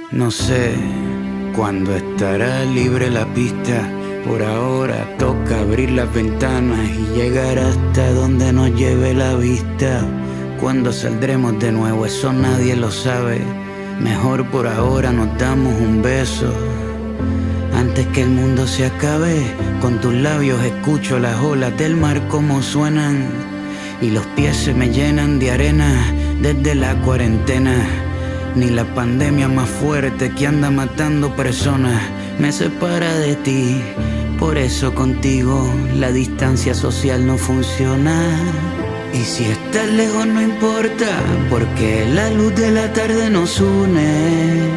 No sé cuándo estará libre la pista. Por ahora toca abrir las ventanas y llegar hasta donde nos lleve la vista. Cuando saldremos de nuevo, eso nadie lo sabe. Mejor por ahora nos damos un beso. Antes que el mundo se acabe, con tus labios escucho las olas del mar como suenan. Y los pies se me llenan de arena desde la cuarentena. Ni la pandemia más fuerte que anda matando personas me separa de ti. Por eso contigo la distancia social no funciona. Y si estás lejos no importa, porque la luz de la tarde nos une.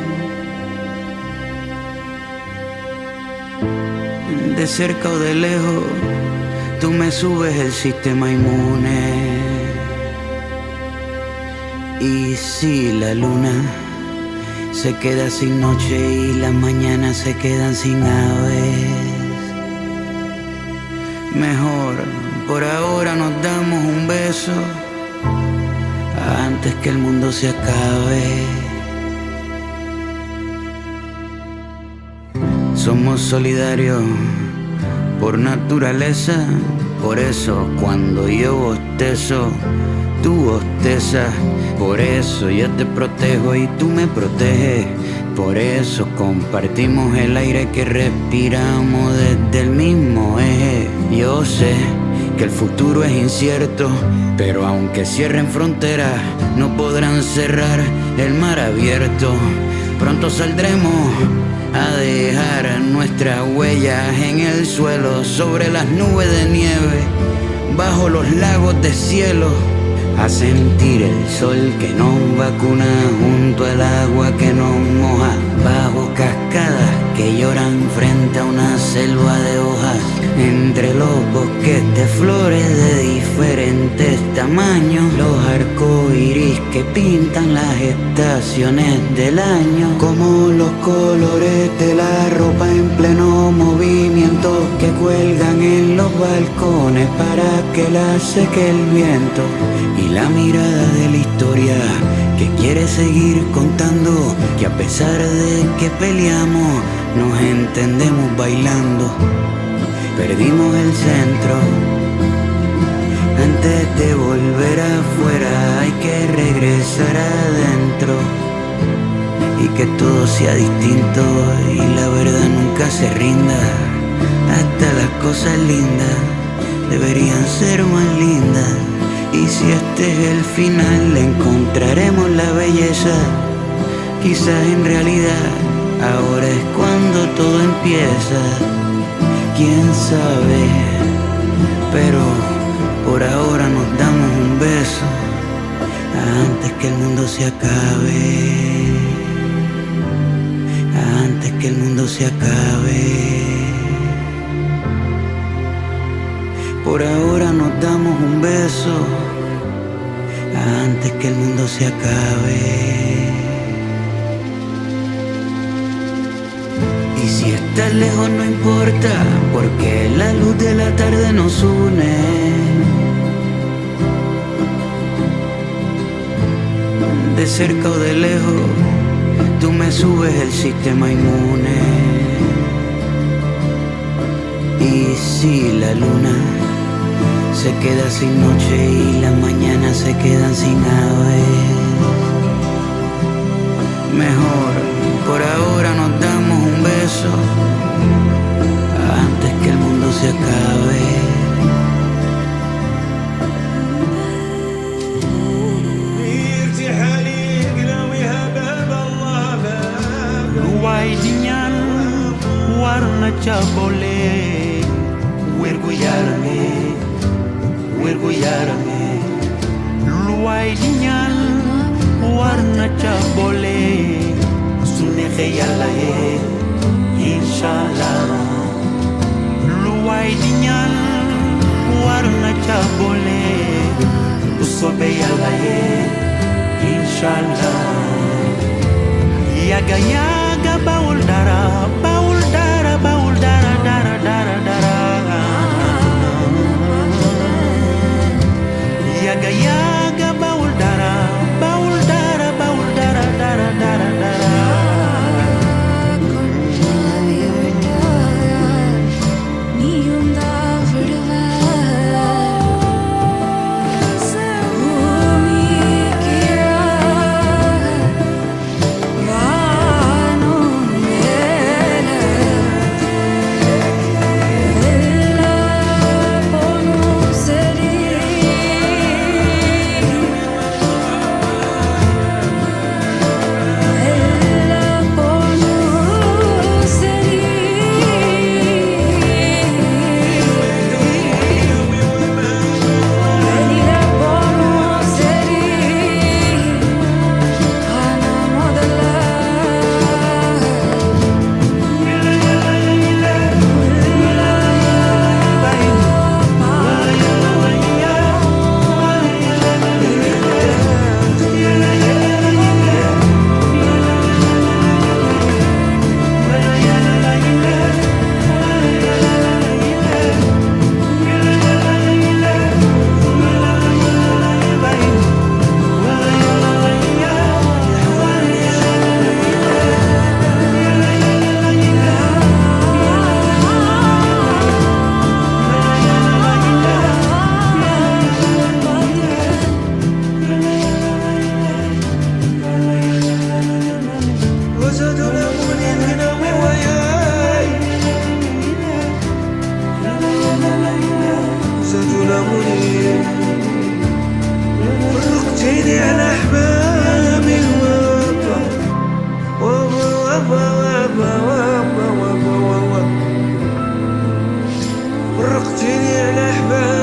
De cerca o de lejos, tú me subes el sistema inmune. Y si la luna se queda sin noche y las mañanas se quedan sin aves, mejor por ahora nos damos un beso antes que el mundo se acabe. Somos solidarios por naturaleza, por eso cuando yo bostezo, tú bostezas. Por eso yo te protejo y tú me proteges. Por eso compartimos el aire que respiramos desde el mismo eje. Yo sé que el futuro es incierto, pero aunque cierren fronteras, no podrán cerrar el mar abierto. Pronto saldremos a dejar nuestras huellas en el suelo, sobre las nubes de nieve, bajo los lagos de cielo, a sentir el sol que nos vacuna junto al agua que nos moja, bajo cascadas que lloran frente a una selva de hojas, entre los bosques de flores de diferentes tamaños, los arcoíris que pintan las estaciones del año, como los colores de la ropa en pleno movimiento que cuelgan en los balcones para que la seque el viento, y la mirada de la historia que quiere seguir contando que a pesar de que peleamos nos entendemos bailando. Perdimos el centro, antes de volver afuera hay que regresar adentro, y que todo sea distinto y la verdad nunca se rinda. Hasta las cosas lindas deberían ser más lindas, y si este es el final encontraremos la belleza. Quizás en realidad ahora es cuando todo empieza, quién sabe, pero por ahora nos damos un beso antes que el mundo se acabe, antes que el mundo se acabe. Por ahora nos damos un beso antes que el mundo se acabe. Y si estás lejos no importa, porque la luz de la tarde nos une. De cerca o de lejos, tú me subes el sistema inmune. Y si la luna se queda sin noche y las mañanas se quedan sin aves, mejor por ahora nos damos un beso antes que el mundo se acabe. Luwai dinyan warna chabole werguyarme Luwai dinyan warna chabole sunexe yalla ye inshallah. Luwai dinyan warna chabole usobe yalla ye inshallah. Yaga yaga baul dara dara dara. Yaga yaga baul dara dara dara dara. ظلموني الغنى وياي ظلموني فرقتيني على أحبابي فرقتيني على أحبابي